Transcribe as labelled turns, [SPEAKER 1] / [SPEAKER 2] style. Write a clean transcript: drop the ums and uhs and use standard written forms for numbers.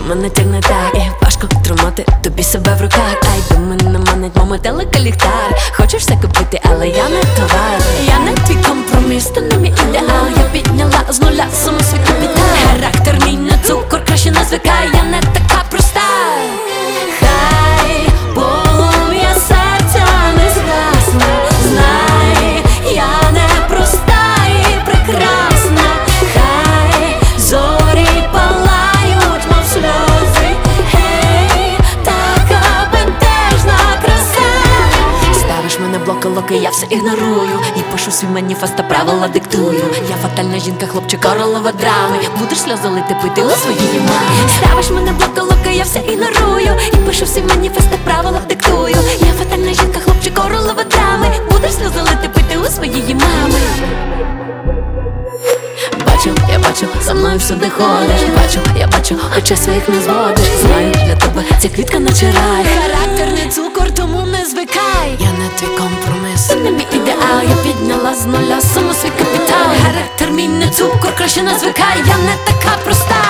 [SPEAKER 1] мене тягне так, і важко тримати тобі себе в руках. Ай, до мене манить мометелика ліхтар. Хочеш все купити, але я не товар. Я не твій компроміс, ти не мій ідеал. Я підняла з нуля суму свій капітал. Характер мій не цукор, краще не звикай. Я не така проста. Хай полум'я серця не згасне. Знай, я не проста і прекрасна. Хай зорі палають, мов сльози. Гей, така бентежна краса. Ставиш мене блоки-локи, я все ігнорую. І пишу свій маніфест та правила диктую. Я фатальна жінка, хлопчик, королева драми. Будеш сльози лити, пити у своїй мамі. Ставиш мене блоки-локи, я все ігнорую. І пишу свій маніфест та правила диктую. Я фатальна жінка, хлопчик, королева драми. Будеш сльози лити, пити у своїй мами. Бачу, я бачу, за мною всюди ходиш. Бачу, я бачу, очей своїх не зводиш. Знаю, для тебе ця квітка наче рай. Характер не цукор, тому не звикай. Я не твій компроміс, ти не мій ідеал. Я підняла з нуля суму свій капітал. Характер мій не цукор, краще не звикай. Я не така проста.